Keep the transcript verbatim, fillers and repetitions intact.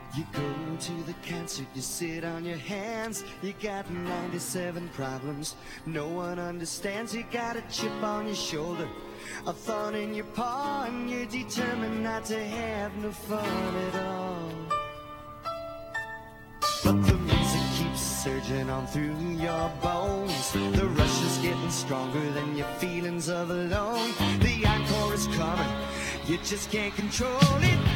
You go to the concert, you sit on your hands. You got ninety-seven problems no one understands. You got a chip on your shoulder, a thorn in your paw, and you're determined not to have no fun at all. But the music keeps surging on through your bones. The rush is getting stronger than your feelings of alone. The encore is coming, you just can't control it.